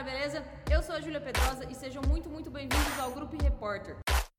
galera, beleza? Eu sou a Júlia Pedrosa e sejam muito bem-vindos ao Grupo Repórter.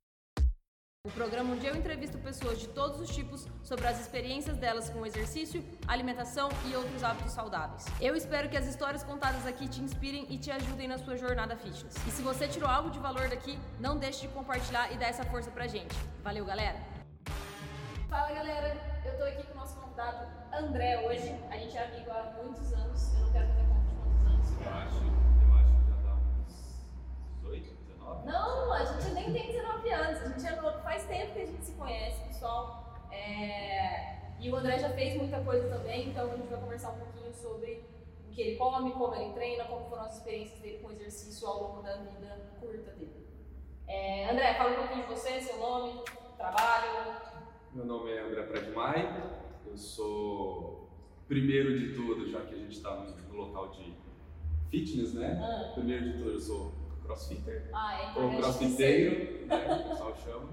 O programa onde eu entrevisto pessoas de todos os tipos sobre as experiências delas com exercício, alimentação e outros hábitos saudáveis. Eu espero que as histórias contadas aqui te inspirem e te ajudem na sua jornada fitness. E se você tirou algo de valor daqui, não deixe de compartilhar e dar essa força pra gente. Valeu, galera! Fala, galera! Eu tô aqui com o nosso convidado André hoje. A gente é amigo há muitos anos. Eu não quero fazer conta de quantos anos. Eu acho que já dá uns 18, 19. Não, a gente nem tem 19 anos. A gente é novo. Faz tempo que a gente se conhece, pessoal. E o André já fez muita coisa também, então a gente vai conversar um pouquinho sobre o que ele come, como ele treina, como foram as experiências dele com exercício ao longo da vida curta dele. André, fala um pouquinho de você, seu nome, trabalho. Meu nome é André Pradmai, eu sou, primeiro de tudo, já que a gente está no local de fitness, né? Primeiro de tudo, eu sou crossfitter, ou crossfiteiro, né, que o pessoal chama.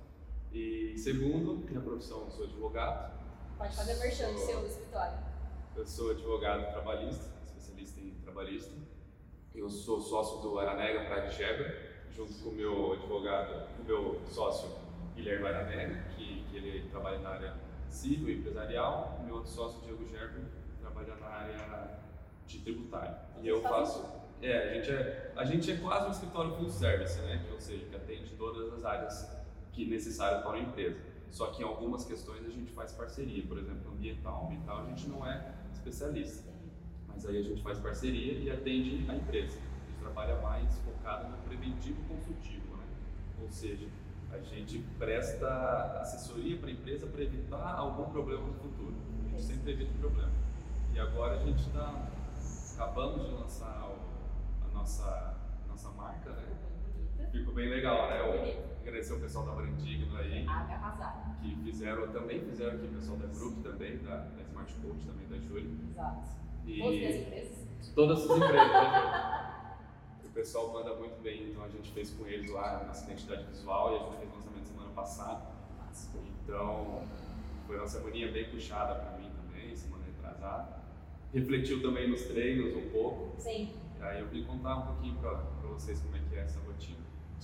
E segundo, minha profissão, eu sou advogado. Pode fazer merchan do seu escritório. Eu sou advogado trabalhista, especialista em trabalhista. Eu sou sócio do Aranega Praia de Jeber, junto com o meu advogado, o meu sócio Guilherme Aranega, que ele trabalha na área civil e empresarial. O meu outro sócio, Diego Gerber, trabalha na área de tributário. E eu faço... a gente é quase um escritório full service, né? Ou seja, que atende todas as áreas que necessárias para uma empresa. Só que em algumas questões a gente faz parceria, por exemplo, ambiental a gente não é especialista, mas aí a gente faz parceria e atende a empresa. A gente trabalha mais focado no preventivo consultivo, né? Ou seja, a gente presta assessoria para a empresa para evitar algum problema no futuro. A gente sempre evita o problema. E agora a gente acabamos de lançar a nossa marca, né? Ficou bem legal, né? Eu agradecer o pessoal da Brandigno aí, que fizeram aqui, o pessoal da Group também, da Smart Coach também, da Júlia. Exato. E todas as empresas? Todas as empresas, né? O pessoal manda muito bem, então a gente fez com eles lá a nossa identidade visual e a gente fez o lançamento semana passada. Então, foi uma semaninha bem puxada pra mim também, semana retrasada. Refletiu também nos treinos um pouco. Sim. E aí eu vim contar um pouquinho pra vocês como é que é essa rotina.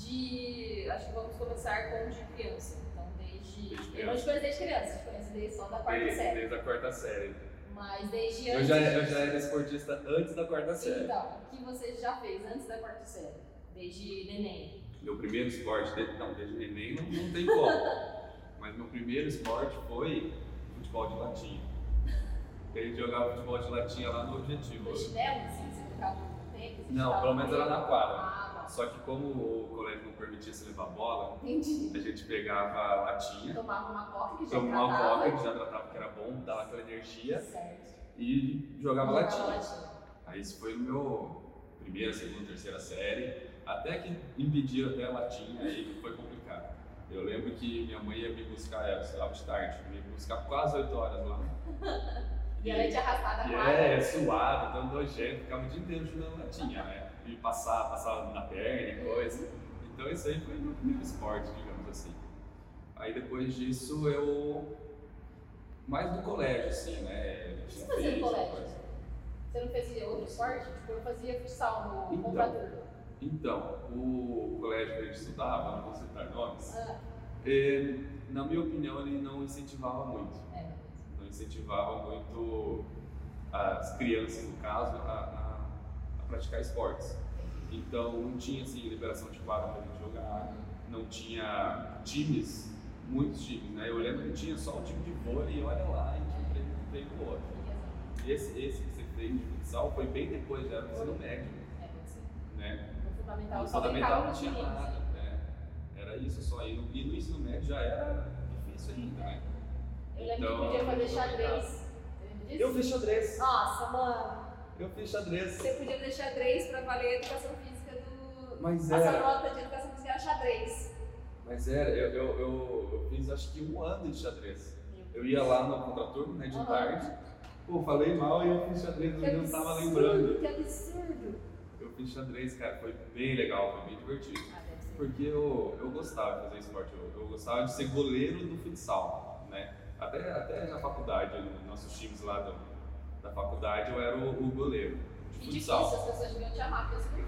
Acho que vamos começar com de criança. Então, Desde eu não te conheço desde criança, te conheço desde só da quarta série. Desde a quarta série. Mas desde antes... Eu já era esportista antes da quarta série. Então, o que você já fez antes da quarta série? Desde neném? Meu primeiro esporte, desde neném não tem como. Mas meu primeiro esporte foi futebol de latinha. A gente jogava futebol de latinha lá no Objetivo. No chinelo, assim, você ficava no tempo? Não, pelo menos era na quadra. Só que como o colégio não permitia se levar bola, Entendi. A gente pegava a latinha, tomava uma coca que já tratava que era bom, dava aquela energia. Certo. E jogava latinha. Aí isso foi no meu primeira, segunda, terceira série, até que impediram até a latinha, aí foi complicado. Eu lembro que minha mãe ia me buscar, eu estudava de tarde, ia me buscar quase 8 horas lá. E ela tinha arrastado a quadra. Suado, tão nojento, ficava o dia inteiro jogando latinha, né? E passava na perna e coisa. Então isso aí foi o meu primeiro esporte, digamos assim. Aí depois disso mais do colégio, assim, né? O que você fazia no colégio? Você não fazia outro esporte? Tipo, eu fazia futsal no contraturno. Então, o colégio que a gente estudava, não vou citar nomes, na minha opinião ele não incentivava muito. Não incentivava muito as crianças, no caso, a praticar esportes. Então não tinha assim liberação de quadra pra gente jogar, não tinha muitos times, né? Eu lembro que tinha só o time de vôlei e olha lá, e tinha um treino do outro. E esse que você fez de futsal foi bem depois, já era no ensino médio. Né? No fundamental não tinha nada, né? Era isso só, e no ensino médio já era difícil ainda, né? Eu lembro que podia fazer xadrez. Eu fiz xadrez. Nossa, mano. Eu fiz xadrez. Você podia fazer xadrez pra valer a educação física do... Mas a sua nota de educação física era xadrez. Mas eu fiz acho que 1 ano de xadrez. Eu ia lá no contraturno, né, de tarde. Pô, falei mal e eu fiz xadrez, eu não tava lembrando. Que absurdo. Eu fiz xadrez, cara, foi bem legal, foi bem divertido. Porque eu gostava de fazer esporte, eu gostava de ser goleiro do futsal, né? Até na faculdade, nos nossos times lá da faculdade, eu era o goleiro de futsal. Difícil, as pessoas deviam te amar, porque eu super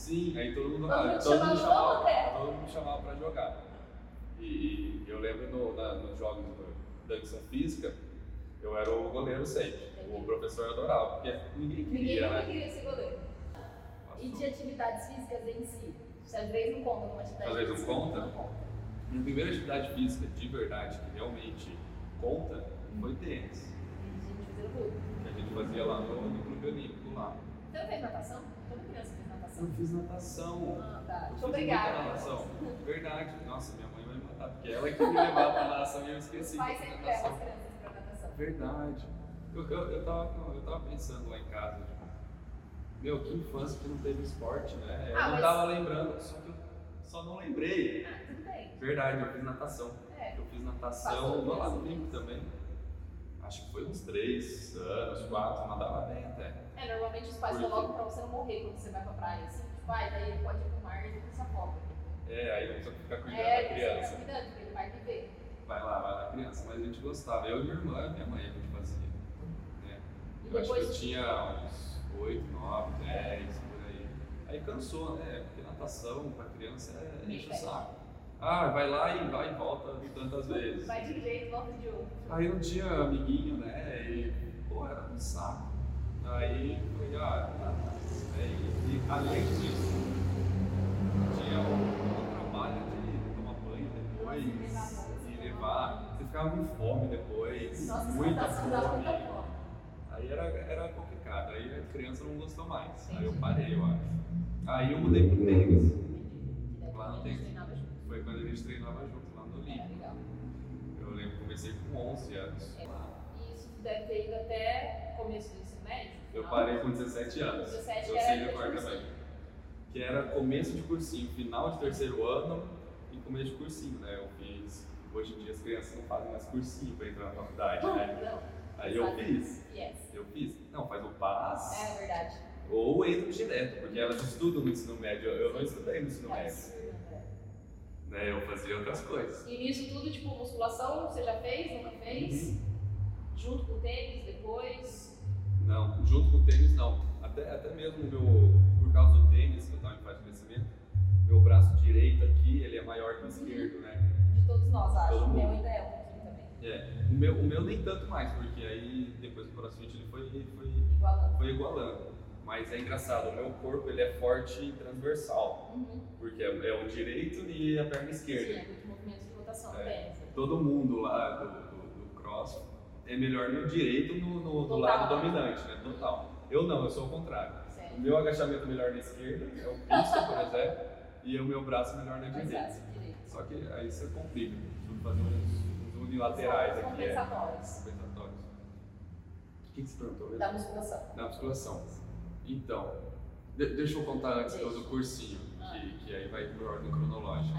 Sim, aí todo mundo me chamava pra jogar. E eu lembro nos jogos da educação física, eu era o goleiro sempre. O professor adorava, porque ninguém queria ser goleiro. E de atividades físicas em si? Às vezes não conta como atividade física. Às vezes não conta? Minha primeira atividade física, de verdade, que realmente conta, foi tênis. Que a gente fazia lá no Clube Olímpico lá. Você não fez natação? Toda criança fez natação. Eu fiz natação. Ah, tá. Eu fiz Obrigada. muita natação. Verdade. Nossa, minha mãe vai me matar, porque ela que me levava pra natação e eu esqueci. Os pais sempre levam as crianças pra natação. Verdade. Eu tava pensando lá em casa, tipo, meu, que infância que não teve esporte, né? Eu não tava lembrando, só que eu só não lembrei. Ah, tudo bem. Verdade, eu fiz natação. Eu fiz natação lá no Olímpico também. Acho que foi uns 3 anos, 4, nadava bem até. Normalmente os pais colocam pra você não morrer quando você vai pra praia, assim, tipo, daí ele pode ir pro mar e depois se afoga. Aí eu preciso ficar cuidando da criança. Você cuidando, porque ele vai viver. Vai lá, criança, mas a gente gostava. Eu e minha irmã e minha mãe a gente fazia. Né? Eu acho que eu tinha uns 8, 9, 10, por aí. Aí cansou, né? Porque natação pra criança enche o saco. Vai lá e vai e volta tantas vezes. Vai de um jeito, volta de outro. Aí não tinha amiguinho, né? E, era um saco. Aí foi, e além disso, tinha o trabalho de tomar banho depois e levar. Você ficava com fome depois. Nossa, muita fome. Aí era complicado. Aí a criança não gostou mais. Aí eu parei, eu acho. Aí eu mudei pro tênis. Lá no tênis. Foi quando a gente treinava junto lá no Olímpico. Eu lembro que comecei com 11 anos. E isso deve ter ido até o começo do ensino médio? Eu parei com 17 anos. 17 eu sei decorar também. Que era começo de cursinho, final de terceiro ano e começo de cursinho, né? Eu fiz. Hoje em dia as crianças não fazem mais cursinho para entrar na faculdade, né? Não. Aí eu fiz. Yes. Eu fiz. Não, faz o PAS. É verdade. Ou entro direto, porque elas estudam no ensino médio. Eu não estudei no ensino médio. Né, eu fazia outras coisas. E nisso tudo, tipo, musculação, você já fez, nunca fez? Junto com o tênis, depois? Não, junto com o tênis não. Até mesmo por causa do tênis, que eu estava em fase de crescimento, meu braço direito aqui, ele é maior que o esquerdo, né? De todos nós, acho. O meu ainda é um pouquinho também. O meu nem tanto mais, porque aí depois do CrossFit ele foi igualando. Mas é engraçado, o meu corpo ele é forte e transversal, porque é o direito e a perna esquerda. Sim, é muito movimento de rotação, todo mundo lá do cross é melhor no direito no lado dominante, né? Total. Eu não, eu sou o contrário. Certo. O meu agachamento é melhor na esquerda, é o pistol, por exemplo, e o meu braço melhor na direita. Só que aí você complica, tudo fazer uns unilaterais aqui. Compensatórios. O que você perguntou mesmo? Da musculação. Da musculação. Então, deixa eu contar antes do cursinho, que aí vai por ordem cronológica.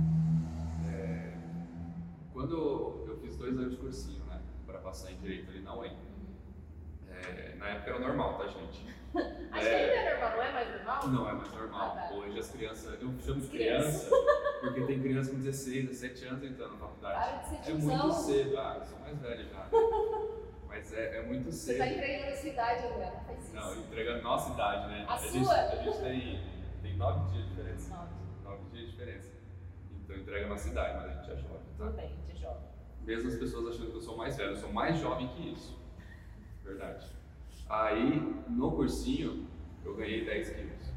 Quando eu fiz 2 anos de cursinho, né, para passar em direito ali na UEM, na época era normal, tá, gente? Acho que ainda é normal, não é mais normal? Não é mais normal. Hoje as crianças, eu chamo de criança, porque tem criança com 16, 17 anos entrando na faculdade. Para de ser é tiozão. muito cedo, eu sou mais velho já. Mas é muito cedo. Você tá entregando a sua idade, André, não faz isso. Não, entregando a nossa idade, né? A gente, sua? A gente tem 9 dias de diferença. 9 dias de diferença. Então entrega a nossa idade, mas a gente é jovem, tá? Tudo bem, a gente é jovem. Mesmo as pessoas achando que eu sou mais velho, eu sou mais jovem que isso. Verdade. Aí, no cursinho, eu ganhei 10 quilos.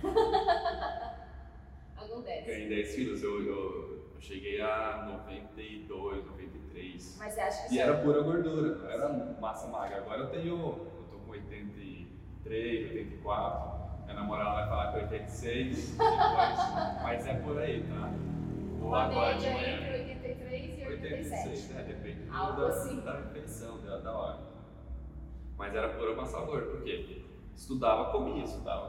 Acontece. Ganhei 10 quilos, eu cheguei a 92, 93. Mas você acha que E era pura gordura, não era massa magra. Agora eu tô com 83, 84. Minha namorada vai falar que 86, depois, mas é por aí, tá? Uma média entre 83 e 87. Depende assim. da refeição, da hora. Mas era pura massa gorda, por quê? Estudava, comia.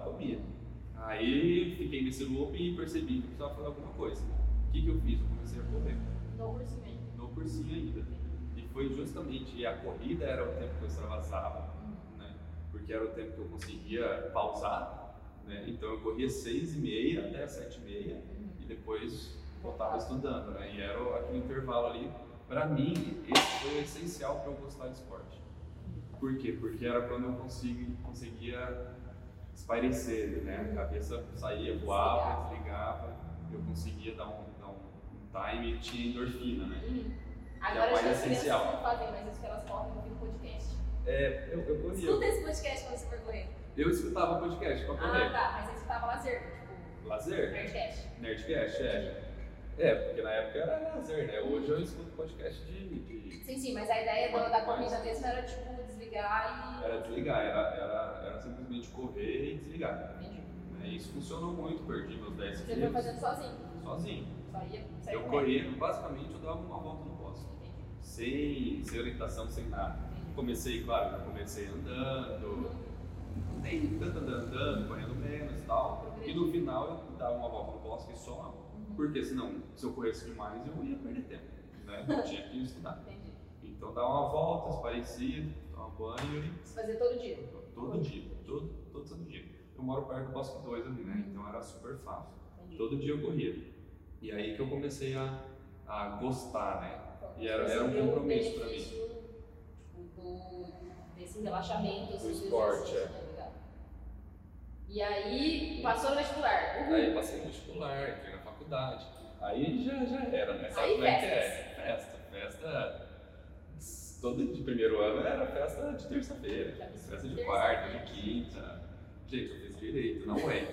Aí fiquei nesse loop e percebi que precisava fazer alguma coisa. O que eu fiz? Eu comecei a correr. No cursinho ainda. E foi justamente, a corrida era o tempo que eu extravasava, né? Porque era o tempo que eu conseguia pausar, né? Então eu corria 6h30 até 7h30 e depois voltava estudando, né? E era aquele intervalo ali. Para mim, esse foi o essencial para eu gostar de esporte. Por quê? Porque era quando eu conseguia espairecer, né? A cabeça saía, voava, desligava, eu conseguia dar um time e tinha endorfina, né? Agora mais as crianças essencial. não fazem mais isso, que elas correm ouvindo podcast. Eu corria. Escuta esse podcast quando você for correr. Eu escutava podcast pra correr. Ah, tá, mas você escutava lazer, tipo... Lazer? Nerdcast. Nerdcast, porque na época era lazer, né? Hoje eu escuto podcast de... Sim, mas a ideia da corrida mesmo era, tipo, desligar e... Era desligar, era simplesmente correr e desligar. Entendi. E isso funcionou muito, perdi meus 10 Você foi quilos. fazendo sozinho? Sozinho. Só ia sair Eu corria, basicamente eu dava uma volta no posto. Sem orientação, sem nada. Comecei andando, nem tanto andando, correndo menos e tal. E no final eu dava uma volta no bosque só, porque senão, se eu corresse demais, eu ia perder tempo, né? Eu tinha que estudar. Entendi. Então dava uma volta, esparecia, tomava banho e... Você fazia todo dia? Todo dia, todo santo dia. Eu moro perto do Bosque 2 ali, né? Então era super fácil. Entendi. Todo dia eu corria. E aí que eu comecei a gostar, né? E era um compromisso pra mim. Tipo, desse relaxamento, Do esporte, né? Legal. E aí, passou no vestibular. Aí passei no vestibular, entrei na faculdade. Aí já era, né? Sabe Aí como é que é? Festa. Todo de primeiro ano era festa de terça-feira. Festa de quarta, de quinta. Gente, eu fiz direito, não é.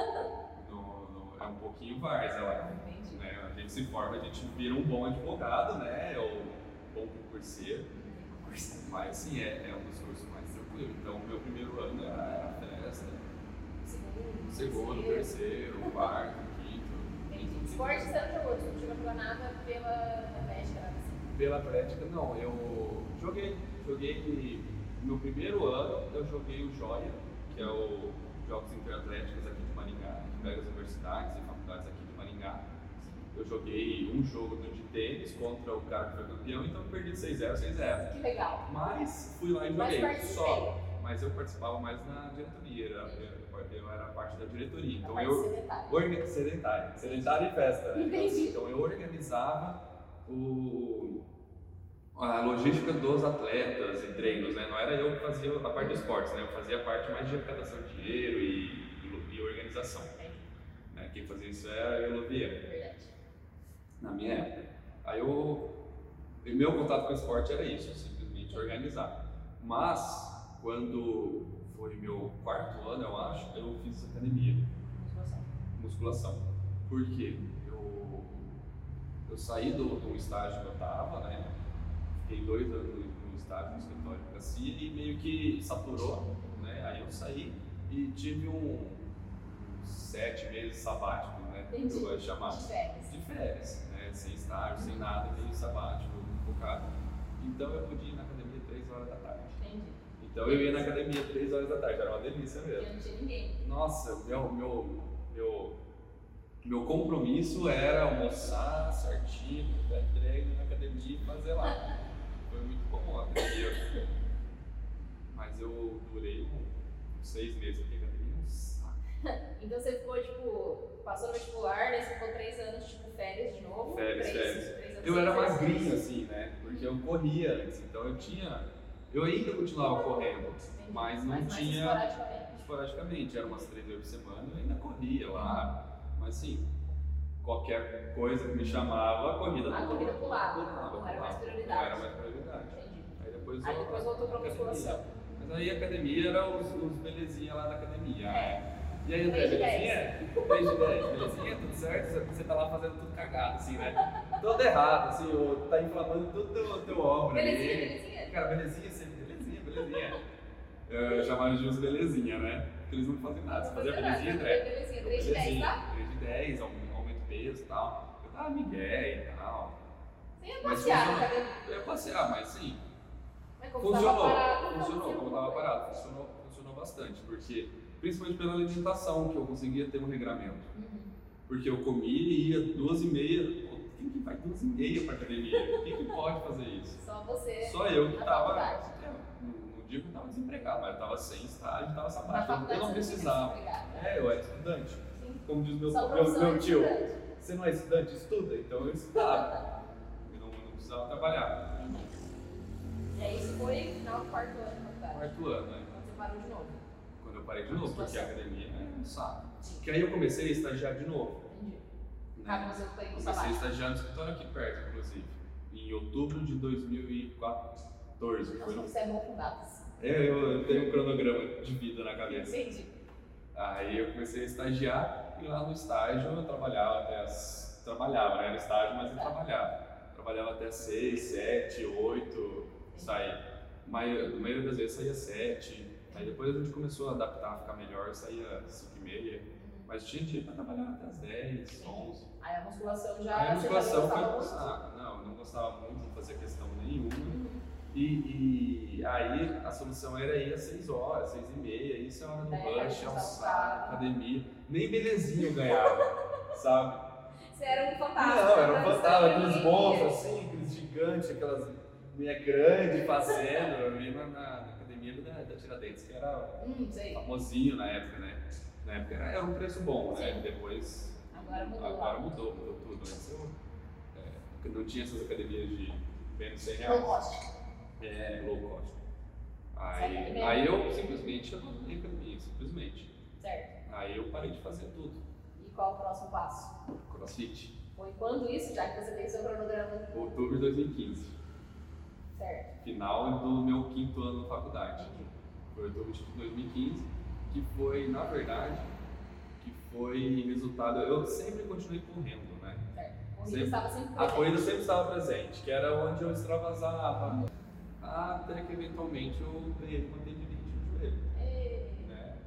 É um pouquinho várzea lá. Né? A gente se forma, a gente vira um bom advogado, né? Ou bom concurseiro. Mas sim, é um dos cursos mais tranquilos. Então, meu primeiro ano era festa. Segundo, terceiro, quarto, quinto. Esporte você não jogou, você não chegou a jogar nada pela Atlética, nada assim? Pela Atlética, não. Eu joguei. No primeiro ano, eu joguei o Joia, que é o Jogos Interatléticos aqui de Maringá, que pega as universidades e faculdades aqui de Maringá. Eu joguei um jogo de tênis contra o cara que foi campeão, então eu perdi 6-0, 6-0. Que legal. Mas fui lá e joguei. Mas eu participava mais na diretoria, eu era parte da diretoria. Então sedentário e festa, né? Então eu organizava a logística dos atletas e treinos, né? Não era eu que fazia a parte de esportes, né? Eu fazia a parte mais de arrecadação de dinheiro e organização. Né? Quem fazia isso era eu, Vieira. Verdade. Na minha época. Aí meu contato com o esporte era isso, simplesmente organizar. Mas, quando foi meu quarto ano, eu acho, eu fiz academia. Musculação. Por quê? Eu saí do estágio que eu estava, né? Fiquei 2 anos no estágio, no escritório de advocacia e meio que saturou, né? Aí eu saí e tive uns 7 meses sabático, né? Que eu gosto de chamar. De férias, né? Sem estágio, sem nada, meio sabático, focado. Então eu podia ir na academia 3 horas da tarde. Entendi. Então eu ia na academia 3 horas da tarde, era uma delícia mesmo. Porque não tinha ninguém. Nossa, meu compromisso era almoçar certinho, dar treino na academia e fazer lá. Foi muito bom a academia. Mas eu durei uns 6 meses porque a academia é um saco. Então você ficou, tipo, passou no vestibular, daí você ficou 3 anos, tipo, férias de novo? Férias. 3 anos Eu era sem magrinho férias. assim, né? Porque eu corria antes, então eu ainda continuava correndo, mas não tinha esporadicamente, era umas 3 vezes por semana, eu ainda corria lá, mas assim, qualquer coisa que me chamava, a corrida pulava, não era mais prioridade. Não era mais prioridade. Entendi. Aí depois voltou pra musculação. Mas aí a academia era os belezinha lá da academia. E aí, André, 3 de 10. belezinha? 3 de 10, belezinha? Tudo certo? Você tá lá fazendo tudo cagado, assim, né? Todo errado, assim, ou tá inflamando todo o teu ombro. Belezinha? Cara, belezinha, belezinha. Eu chamava de uns belezinha, né? Porque eles não fazem nada. Você fazia belezinha, André? Belezinha, 3 de 10, tá? 3 de 10, aumento o peso e tal. Eu tava migué e tal. Você ia passear na academia? Eu ia passear, mas sim. Mas como tava parado, Funcionou, como tava parado. Funcionou bastante, porque principalmente pela alimentação, que eu conseguia ter um regramento. Porque eu comia e ia 2h30. Quem que vai 2h30 pra academia? Quem que pode fazer isso? Só você. Só eu que na tava. faculdade. No dia que eu tava desempregado, mas eu tava sem estágio, tava Na sabático. faculdade Eu não você precisava. fica desempregado. Eu era estudante. Sim. Como diz meu Sua tio. estudante. Você não é estudante? Estuda. Então eu estudava. Eu não precisava trabalhar. E aí isso foi no final do 4º ano da faculdade. 4º ano, né? Quando você parou de novo. Quando eu parei de novo, porque a academia é um saco. Sim. Porque aí eu comecei a estagiar de novo. Entendi. Né? Mas eu tenho Comecei a estagiar no escritório aqui perto, inclusive. Em outubro de 2014. Nossa, você é bom com datas. Eu tenho um cronograma de vida na cabeça. Entendi. Aí eu comecei a estagiar e lá no estágio eu trabalhava Trabalhava, né? Era estágio, mas eu trabalhava. Trabalhava até 6, 7, 8, saía. Mas na maioria das vezes saía 7. Aí depois a gente começou a adaptar, a ficar melhor, saía 5h30. Mas tinha dia para trabalhar até as 10, 11. Aí a musculação já. Aí a musculação foi muito. pro saco. Não, eu não gostava muito, não fazia questão nenhuma. E aí a solução era ir às 6 horas, 6h30, isso é hora do rush, almoçar, academia. Nem belezinha eu ganhava, sabe? Você era um fantasma. Não, era um fantasma, aqueles monstros assim, aqueles gigantes, aquelas meia grande fazendo. Eu vi na academia da Tiradentes, que era famosinho na época, né? Na época era um preço bom, né? Sim. Depois. Agora mudou tudo. Antes eu não tinha essas academias de menos de R$100. Low cost. Low cost. Aí eu simplesmente abandonei a academia, simplesmente. Certo. Aí eu parei de fazer tudo. E qual o próximo passo? CrossFit. Foi quando isso, já que você tem seu cronograma? Outubro de 2015. Certo. Final do meu 5º ano na faculdade. Foi outubro de 2015, que foi, na verdade, resultado. Eu sempre continuei correndo, né? Certo. A corrida sempre estava presente, que era onde eu extravasava. Até que eventualmente eu ganhei uma tendinite no joelho. Né?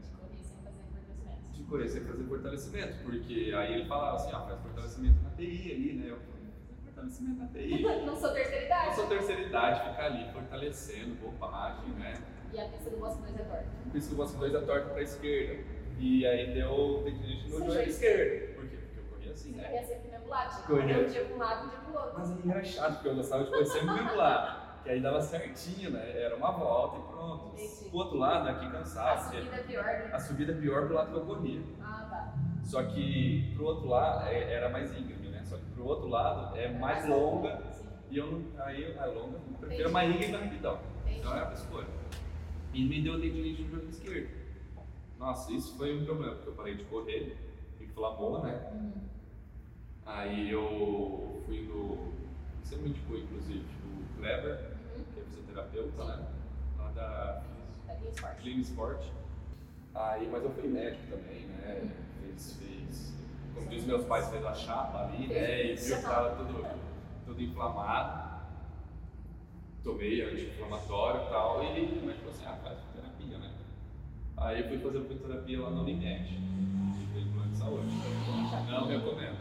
De correr sem fazer fortalecimento, porque aí ele falava assim, faz fortalecimento na TI ali, né? Eu falei, fortalecimento na TI. Não sou terceira idade. Não sou terceira idade, ficar ali fortalecendo, bobagem, né? E a pista do Bosque 2 é torta. A pista do Bosque 2 é torta pra esquerda. E aí deu tendinite no joelho esquerdo. Por quê? Porque eu corria assim, né? Corria sempre mesmo lado. Corria. Um dia pra um lado, um dia pro outro. Mas aí era chato, porque eu gostava de correr sempre do mesmo lado. Que aí dava certinho, né? Era uma volta e pronto. Entendi. Pro outro lado, aqui cansava. A subida é pior, né? A subida é pior pro lado que eu corria. Tá. Só que pro outro lado era mais íngreme, né? Só que pro outro lado é mais longa. Sim. E eu não. Aí é longa, eu prefiro uma íngreme e rapidão. Então era a escolha. E me deu tendinite no joelho esquerdo. Nossa, isso foi um problema, porque eu parei de correr, inflamou, né? Aí eu fui você me indicou inclusive, o Kleber, que é fisioterapeuta, né? Lá da Clean Sport. Aí, mas eu fui médico também, né? Fez como diz meus pais, fez a chapa ali, né? E viu que tava tudo inflamado. Tomei anti-inflamatório e tal, e o médico falou assim, faz fisioterapia, né? Aí eu fui fazer fisioterapia lá no Unimed, de plano de saúde. Não recomendo.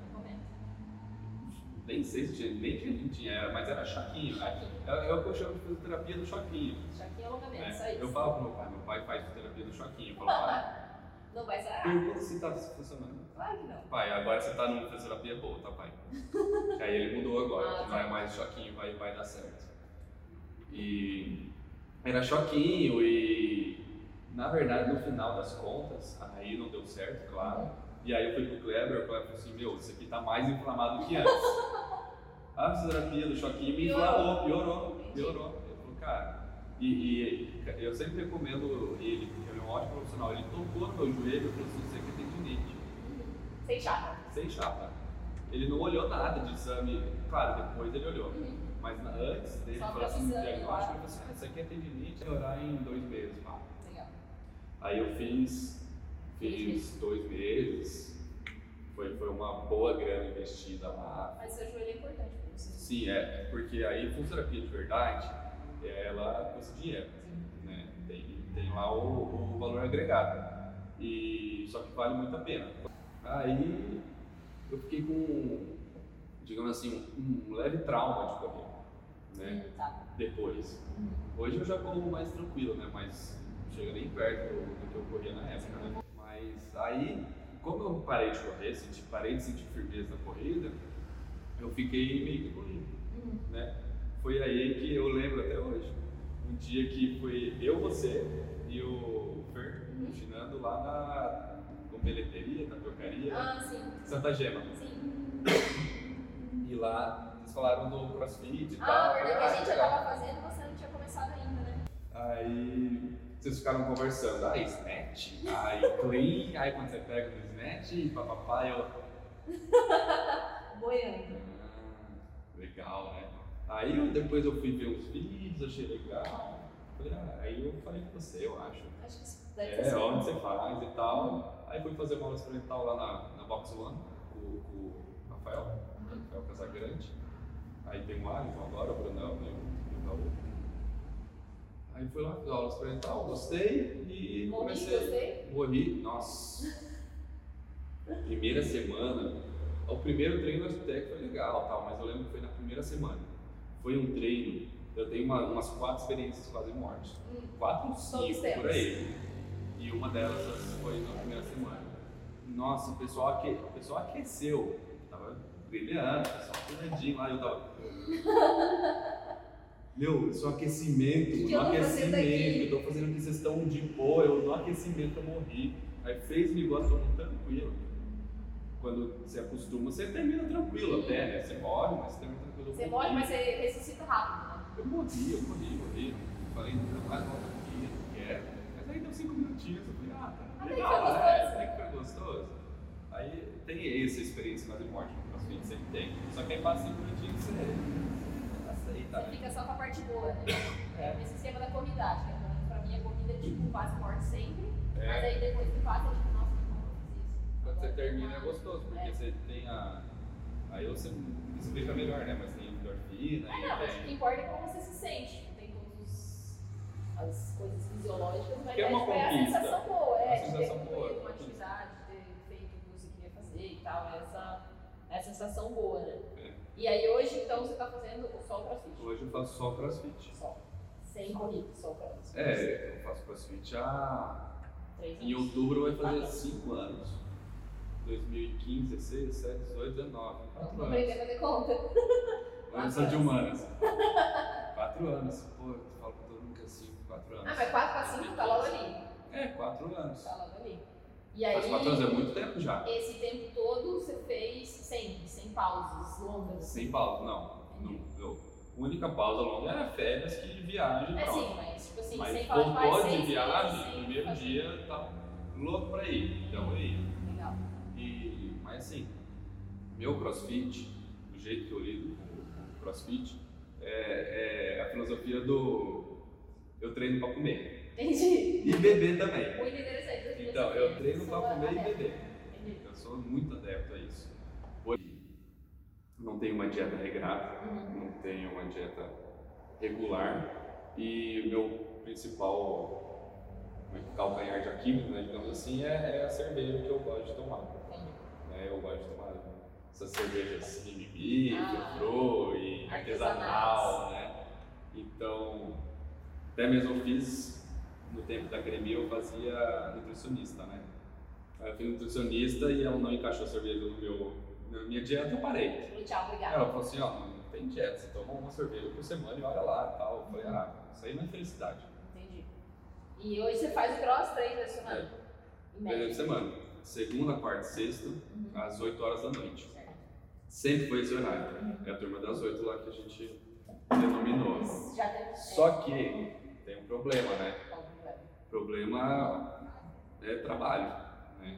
Nem sei se tinha, mas era choquinho, né? Eu chamo de fisioterapia do choquinho. Choquinho é alongamento, só isso. Eu falo pro meu pai faz fisioterapia do choquinho. Eu falo, não vai sarar. Pergunta se tá funcionando. Claro que não. Pai, agora você tá numa fisioterapia boa, tá, pai? Aí ele mudou agora, não é mais choquinho, vai dar certo. E era choquinho e, na verdade, no final das contas, aí não deu certo, claro. E aí eu fui pro Kleber, o Kleber falou assim, isso aqui tá mais inflamado que antes. A fisioterapia do choquinho me inflamou, piorou. Ele falou, cara, e eu sempre recomendo ele, porque ele é um ótimo profissional, ele tocou no meu joelho e falou assim, isso aqui tem tendinite. Sem chapa. Sem chapa. Ele não olhou nada de exame, claro, depois ele olhou. Mas antes dele falar assim, diagnóstico, ele falou assim, isso aqui é tendinite, vai orar em 2 meses. Legal. Aí eu fiz 2 meses, foi uma boa grana investida lá. Mas seu joelho é importante para você. Sim, porque aí fisioterapia de verdade, ela custa dinheiro, né? Tem lá o valor agregado, só que vale muito a pena. Aí eu fiquei com, digamos assim, um leve trauma de correr, né? Depois. Hoje eu já corro mais tranquilo, né? Mas não chega nem perto do que eu corria na época, né? Mas aí, como eu parei de correr, parei de sentir firmeza na corrida, eu fiquei meio que corrido, né? Foi aí que eu lembro até hoje, um dia que foi eu, você e o Fer, cozinhando lá na combeleteria, tapiocaria, Santa Gema. Sim. E lá eles falaram do CrossFit e tal. Verdade, que a gente já estava fazendo, você não tinha começado ainda, né? Aí vocês ficaram conversando, snatch, aí clean, aí quando você pega no snatch, papapá, eu... Boiando. Legal, né? Aí depois eu fui ver uns vídeos, achei legal, aí eu falei com você, eu acho. Acho que isso deve ter sido. Onde você faz e tal, aí fui fazer uma aula experimental lá na Box One, com o Rafael Casagrande, aí tem o Alisson agora, o Brunão e o Raul. Aí fui lá, fiz a aula experimental, gostei e comecei. Morri, nossa. Primeira semana, o primeiro treino até que foi legal, tal, mas eu lembro que foi na primeira semana. Foi um treino, eu tenho umas 4 experiências quase mortes. 4 ou 5 por aí. E uma delas foi na primeira semana. Nossa, o pessoal aqueceu, tava brilhando, o pessoal peladinho lá, eu tava... Meu, só aquecimento, eu tô fazendo aqui, vocês estão de boa, eu no aquecimento eu morri. Aí fez o negócio, tô muito tranquilo. Quando você acostuma, você termina tranquilo até, né? Você morre, mas você termina tranquilo. Você morre, mas você ressuscita rápido, né? Eu morri. Falei, não mais volta aqui, não quero. Mas aí deu 5 minutinhos, eu falei, tá legal, né? Foi gostoso. Aí tem essa experiência quase morte no CrossFit, sempre tem. Só que aí passa 5 minutinhos você aceita, né? Você fica só com a parte boa, né? Esse esquema da corrida, acho que pra mim a corrida é tipo quase morte sempre, mas aí depois que passa, é tipo, nossa, que bom que eu fiz isso. Quando você termina é gostoso, porque você tem aí você explica melhor, né? Mas tem endorfina. Mas o que importa é como você se sente. Tem todas as coisas fisiológicas, mas é uma conquista. A sensação boa, de ter concluído uma atividade, de ter feito o que você queria fazer e tal. É a sensação boa, né? E aí hoje, então, você está fazendo só o CrossFit? Hoje eu faço só o CrossFit. Só. Sem corrida, só o CrossFit. Eu faço CrossFit há... 3 anos. Em outubro vai fazer 5 anos. 2015, 16, 17, 18, 19. 4 anos. Vou aprender a fazer conta. Eu sou de humanas. 4 anos. Pô, eu falo pra todo mundo que é 5, 4 anos. Mas 4 para 5 tá logo ali. 4 anos. Tá logo ali. E aí, faz 4 anos, é muito tempo já. Esse tempo todo você fez sempre, sem pausas longas? Sem pausa, não. A única pausa longa era férias que viagem. Sim, mas tipo assim, mas sem pausa voltou de viagem, primeiro dia, tava louco pra ir. Então eu ia. Legal. Mas assim, meu CrossFit, do jeito que eu lido com o CrossFit, é a filosofia do eu treino pra comer. Entendi. E beber também. Muito interessante. Então, eu treino pra comer e beber. Eu sou muito adepto a isso. Não tenho uma dieta regrada, não tenho uma dieta regular e o meu principal calcanhar de Aquiles, né, digamos assim, é a cerveja que eu gosto de tomar. Eu gosto de tomar essas cervejas Mimimi, Frufru e artesanal, né? Então, até mesmo eu fiz, no tempo da academia, eu fazia nutricionista, né? Aí eu fiz nutricionista e ela não encaixou a cerveja na minha dieta, eu parei. Tchau, obrigada. Ela falou assim, não tem dieta, você toma uma cerveja por semana e olha lá e tal. Eu falei, isso aí não é felicidade. Entendi. E hoje você faz o cross 3 vezes por semana? 3 vezes por semana. Segunda, quarta e sexta, às 8 horas da noite. Sempre foi esse horário. É a turma das 8 lá que a gente denominou. Só que tem um problema, né? Qual o problema? O problema é trabalho, né?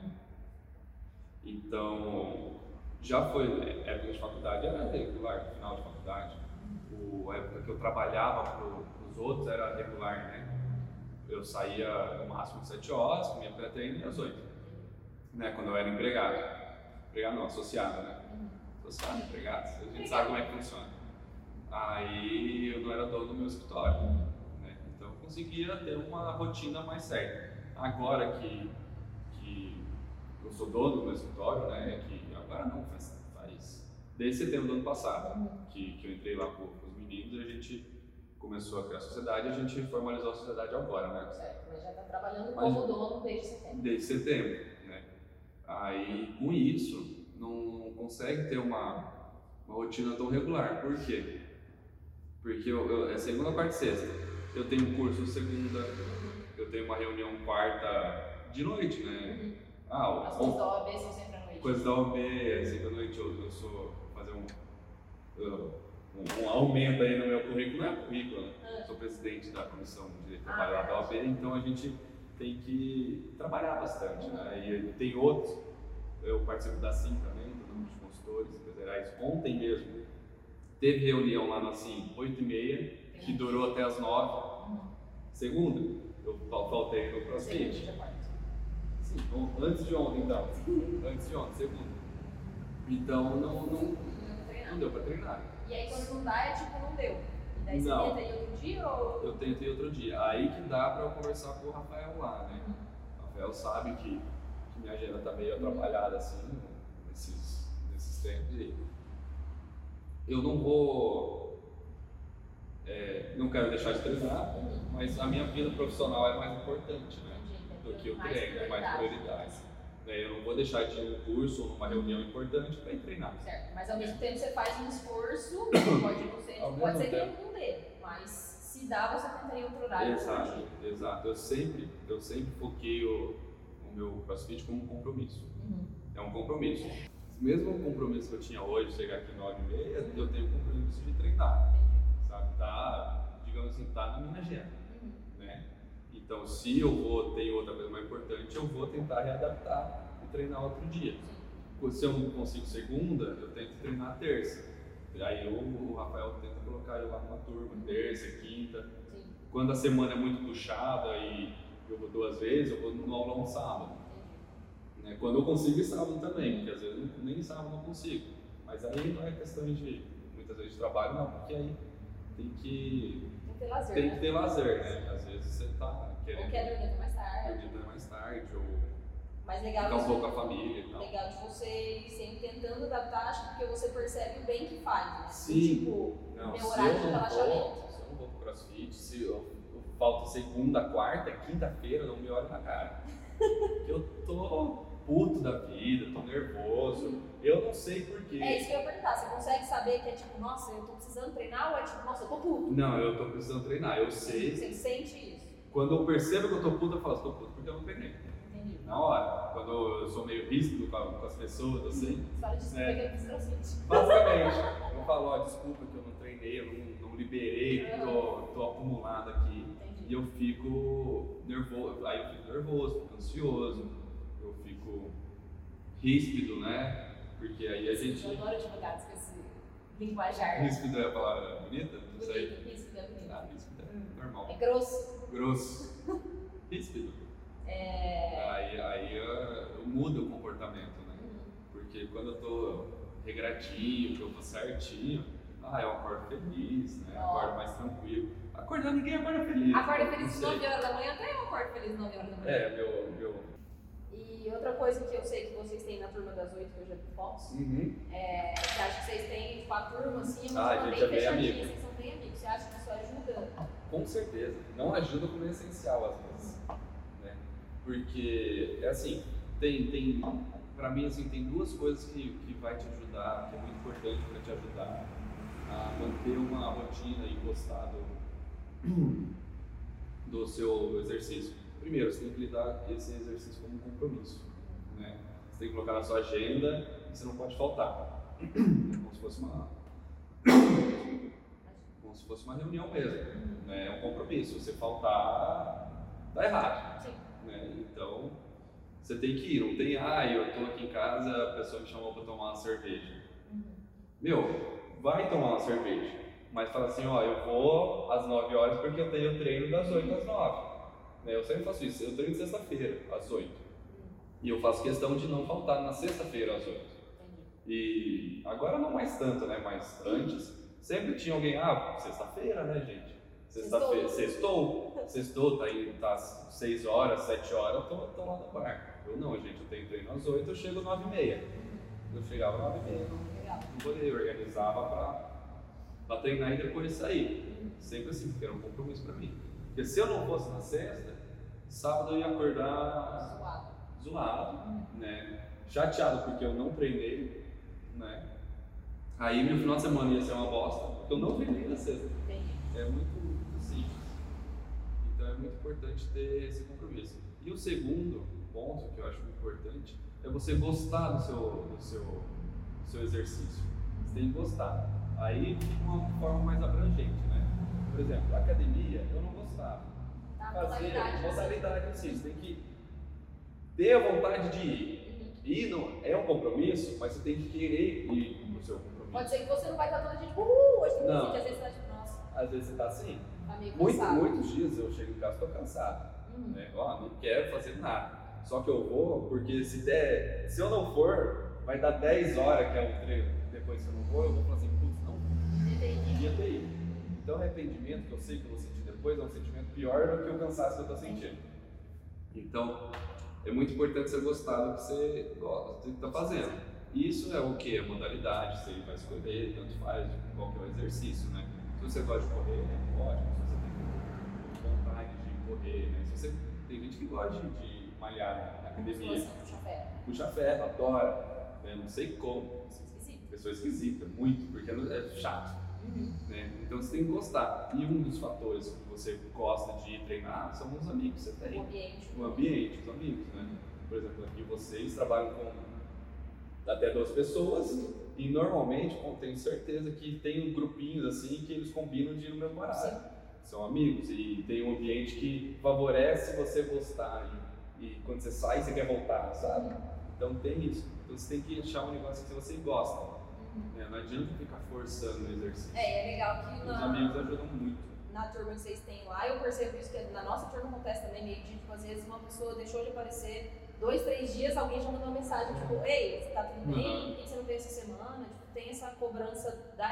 Então, já foi, época de faculdade era regular, final de faculdade. A época que eu trabalhava para os outros era regular, né? Eu saía no máximo de 7 horas, comia pré-treino e às 8, né? Quando eu era empregado. Empregado não, associado, né? Associado, empregado, a gente sabe como é que funciona. Aí eu não era dono do meu escritório, né? Então eu conseguia ter uma rotina mais certa. Agora que eu sou dono do meu escritório, né? Agora não, faz desde setembro do ano passado, que eu entrei lá com os meninos e a gente começou a criar a sociedade e a gente formalizou a sociedade agora, né? Certo, mas já está trabalhando como dono desde setembro. Desde setembro, né? Aí com isso, não consegue ter uma rotina tão regular. Por quê? Porque é segunda, quarta e sexta. Eu tenho um curso segunda, eu tenho uma reunião quarta de noite, né? As coisas da OAB são sempre à noite. Coisas da OAB, sempre à noite eu sou fazer um aumento aí no meu currículo, não é currículo, né? Sou presidente da comissão de trabalho lá da OAB, então a gente tem que trabalhar bastante, né? E tem outros, eu participo da CIM também, do número de consultores federais. Ontem mesmo teve reunião lá na CIM, 8h30, que durou até as 9h. Segunda, eu faltei no CrossFit. Sim, antes de ontem então. Antes de ontem, segunda. Então não deu pra treinar. E aí quando não dá, é tipo, não deu. E daí você tenta ir outro dia ou... Eu tento ir outro dia. Aí que dá pra eu conversar com o Rafael lá, né? O Rafael sabe que minha agenda tá meio atrapalhada assim, nesses tempos aí. Eu não vou... não quero deixar de treinar, mas a minha vida profissional é mais importante, né? Do que o treino, é mais prioridade. Eu não vou deixar de ir num curso ou numa reunião importante para ir treinar. Certo, mas ao mesmo tempo você faz um esforço, pode ser que não dê, mas se dá, você tenta ir outro horário. Exato. Eu sempre foquei o meu CrossFit como um compromisso. É um compromisso. Mesmo o compromisso que eu tinha hoje, chegar aqui 9h30, eu tenho o compromisso de treinar. Sabe? Digamos assim, tá na minha agenda. Né? Então, se eu tenho outra coisa mais importante, eu vou tentar readaptar e treinar outro dia. Se eu não consigo segunda, eu tento treinar terça. Aí o Rafael tenta colocar eu lá numa turma, terça, quinta. Sim. Quando a semana é muito puxada e eu vou 2 vezes, eu vou no aulão de sábado. Né? Quando eu consigo, sábado também, porque às vezes nem sábado eu não consigo. Mas aí não é questão de, muitas vezes, de trabalho, não, porque aí tem que ter lazer, né? Às vezes você tá querendo... Ou quer dormir até mais tarde, ou mais legal ficar um pouco com a família e tal. Legal de você ir sempre tentando adaptar, acho que porque você percebe o bem que faz, né? Sim. Tipo, meu horário de relaxamento. Se eu não vou pro CrossFit, se eu falto segunda, quarta, quinta-feira, não me olhe na cara. Eu tô puto da vida, tô nervoso, eu não sei porquê. É isso que eu ia perguntar, você consegue saber que é tipo, nossa, eu tô precisando treinar ou é tipo, nossa, eu tô puto? Não, eu tô precisando treinar, eu sei. Você sente isso? Quando eu percebo que eu tô puto, eu falo, tô puto porque eu não treinei. Entendi. Na hora, quando eu sou meio ríspido com as pessoas, assim. Você fala desculpa que eu fiz CrossFit. Basicamente, eu falo, desculpa que eu não treinei, eu não liberei, tô acumulado aqui. Entendi. E eu fico nervoso, aí eu fico nervoso, fico ansioso, eu fico ríspido, né? Porque aí a gente... Eu adoro advogados com esse linguajar. Ríspido é a palavra bonita? Não sei. Ríspido é bonito. Ríspido é normal. É grosso. Grosso. Ríspido. Aí eu mudo o comportamento, né? Porque quando eu tô regradinho, que eu tô certinho, eu acordo feliz, né? Acordo mais tranquilo. Acordar, ninguém acorda feliz. Acorda feliz 9 horas da manhã, até eu acordo feliz 9 horas da manhã. Meu... E outra coisa que eu sei que vocês têm na turma das 8, que eu já vi fotos, que acho que vocês têm tipo a turma assim, mas a gente é bem amigo. Vocês são bem amigos. Você acha que isso ajuda? Com certeza. Não ajuda como é essencial às vezes. Né? Porque, é assim, pra mim, assim, tem 2 coisas que vai te ajudar, que é muito importante para te ajudar a manter uma rotina e gostar do seu exercício. Primeiro, você tem que lidar esse exercício como um compromisso, né? Você tem que colocar na sua agenda e você não pode faltar. É como se fosse uma reunião mesmo, né? É um compromisso. Se você faltar, dá errado. Sim. Né? Então, você tem que ir. Não tem, eu tô aqui em casa, a pessoa me chamou para tomar uma cerveja. Vai tomar uma cerveja, mas fala assim, eu vou às 9 horas porque eu tenho treino das 8 às 9. Eu sempre faço isso, eu treino sexta-feira, às 8. E eu faço questão de não faltar na sexta-feira, às 8. E agora não mais tanto, né? Mas antes, sempre tinha alguém, sexta-feira, né, gente? Sexta-feira, sextou, tá 6 horas, 7 horas, eu tô lá no bar. Eu não, gente, eu tenho treino às 8, eu chego às 9h30. Eu chegava às 9h30, não poderia, eu organizava pra treinar e depois sair. Sempre assim, porque era um compromisso pra mim. Porque se eu não fosse na sexta, sábado eu ia acordar zoado, né? Chateado porque eu não treinei, né? Aí meu final de semana ia ser uma bosta, porque eu não treinei na sexta. É muito simples. Então é muito importante ter esse compromisso. E o segundo ponto que eu acho muito importante é você gostar do seu exercício. Você tem que gostar. Aí fica uma forma mais abrangente, né? Por exemplo, academia, eu não gostava. Fazer modalidade assim, você tem que ter a vontade de ir. Ir não é um compromisso, mas você tem que querer ir no seu compromisso. Pode ser que você não vai estar toda gente, hoje tem que Não. às vezes você tá tipo, nossa. Às vezes você tá assim. Tá meio cansado. Muitos dias eu chego em casa e tô cansado. Né? Não quero fazer nada. Só que eu vou, porque se eu não for, vai dar 10 horas que é o treino. Depois que eu não vou falar assim, putz, não devia ter ido. Então o arrependimento que eu sei que eu vou sentir depois é um sentimento pior do que o cansaço que eu tô sentindo. Então, é muito importante você gostar do que você gosta, do que está fazendo. Isso é o que? A modalidade, você vai escolher, tanto faz, qual que é o exercício, né? Se você gosta de correr, é ótimo. Se você tem vontade de correr, né? Se você, tem gente que gosta de malhar na academia. Puxa ferro, adora. Né? Não sei como. Pessoa esquisita, muito, porque é chato. Né? Então você tem que gostar. E um dos fatores que você gosta de treinar são os amigos que você tem. O ambiente, os amigos, né? Por exemplo, aqui vocês trabalham com até 2 pessoas e normalmente, tenho certeza que tem grupinhos assim que eles combinam de ir no mesmo horário. São amigos e tem um ambiente que favorece você gostar e quando você sai você quer voltar, sabe? Então tem isso. Então você tem que achar um negócio que você gosta. Não adianta ficar forçando o exercício. É legal que os amigos ajudam muito. Na turma que vocês têm lá, eu percebo isso que na nossa turma acontece também, meio de tipo, às vezes uma pessoa deixou de aparecer 2, 3 dias, alguém já mandou uma mensagem, tipo, ei, você tá tudo bem? Por que você não veio essa semana? Tipo, tem essa cobrança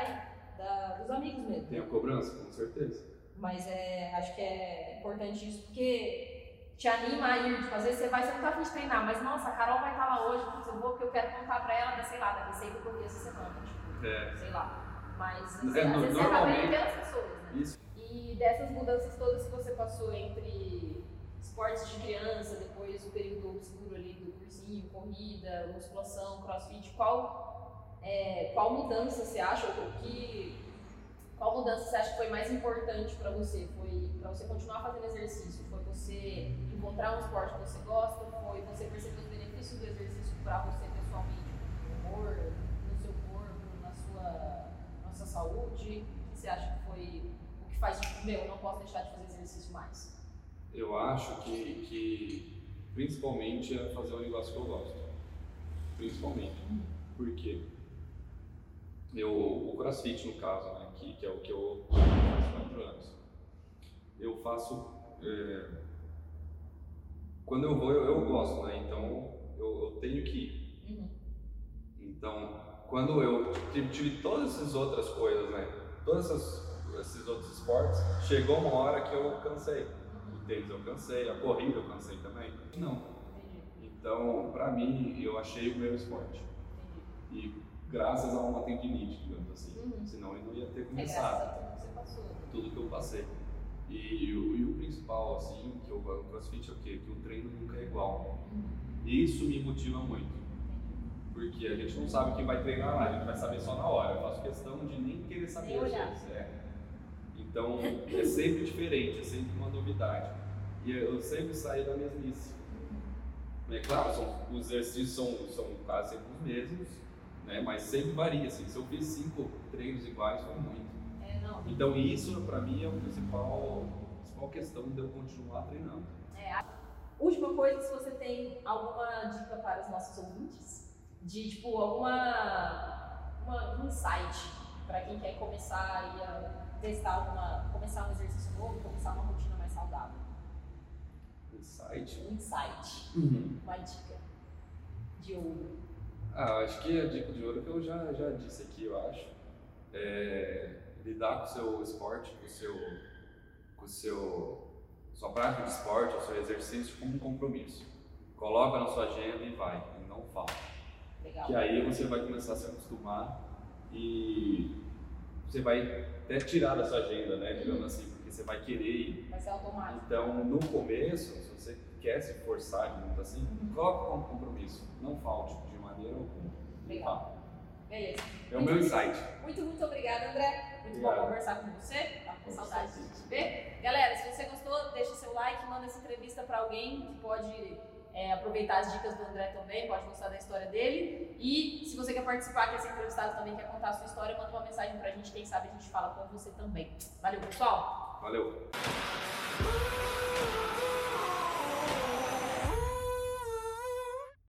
dos amigos mesmo. Tem a cobrança, com certeza. Mas acho que é importante isso, porque te anima a ir, tipo, às vezes você não tá afim de treinar, mas nossa, a Carol vai estar lá hoje, eu vou porque eu quero contar pra ela da receita que eu corri essa semana, tipo, sei lá. Mas às vezes você acaba indo pelas pessoas, né? Isso. E dessas mudanças todas que você passou entre esportes de criança, depois o período obscuro ali do cursinho, corrida, musculação, crossfit, qual mudança você acha, qual mudança você acha que foi mais importante para você? Foi para você continuar fazendo exercício? Foi você encontrar um esporte que você gosta? Foi você perceber os benefícios do exercício para você pessoalmente, no humor, no seu corpo, na sua saúde? O que você acha que foi o que faz, tipo, eu não posso deixar de fazer exercício mais? Eu acho que principalmente é fazer um negócio que eu gosto. Principalmente. Por quê? O CrossFit, no caso, né, que é o que eu faço 4 anos. Eu faço... quando eu vou, eu gosto, né? Então, eu tenho que ir. Então, quando eu tive todas essas outras coisas, né? Todos esses outros esportes, chegou uma hora que eu cansei. O tênis eu cansei, a corrida eu cansei também. Não. Então, pra mim, eu achei o meu esporte. E graças a uma tendinite, digamos assim. Senão eu não ia ter começado. Graças a tudo que você passou. Tudo que eu passei. E o principal, assim, que eu gosto do CrossFit é o quê? Que o treino nunca é igual. E isso me motiva muito. Porque a gente não sabe o que vai treinar lá, a gente vai saber só na hora. Eu faço questão de nem querer saber às vezes. Então, é sempre diferente, é sempre uma novidade. E eu sempre saio da mesmice. É claro, os exercícios são quase sempre os mesmos, né? Mas sempre varia, assim. Se eu fiz 5 treinos iguais, foi muito. Então isso pra mim é a principal questão de eu continuar treinando. Última coisa, se você tem alguma dica para os nossos ouvintes, de tipo um insight para quem quer começar a testar começar um exercício novo, começar uma rotina mais saudável. Insight? Um insight. Uma dica de ouro. Acho que a dica de ouro que eu já disse aqui, eu acho, lidar com o seu esporte, com sua prática de esporte, o seu exercício como um compromisso. Coloca na sua agenda e vai, e não falta. Legal. Que aí você vai começar a se acostumar e você vai até tirar da sua agenda, né, digamos assim, porque você vai querer ir. Vai ser automático. Então, no começo, se você quer se forçar, digamos assim, coloca como compromisso, não falte de maneira alguma. Legal. Beleza. É o meu insight. Muito obrigada, André. Muito bom conversar com você. Tava com saudade de te ver. Galera, se você gostou, deixa seu like, manda essa entrevista para alguém que pode aproveitar as dicas do André também, pode gostar da história dele. E se você quer participar, quer ser entrevistado também, quer contar a sua história, manda uma mensagem pra gente, quem sabe a gente fala com você também. Valeu, pessoal! Valeu!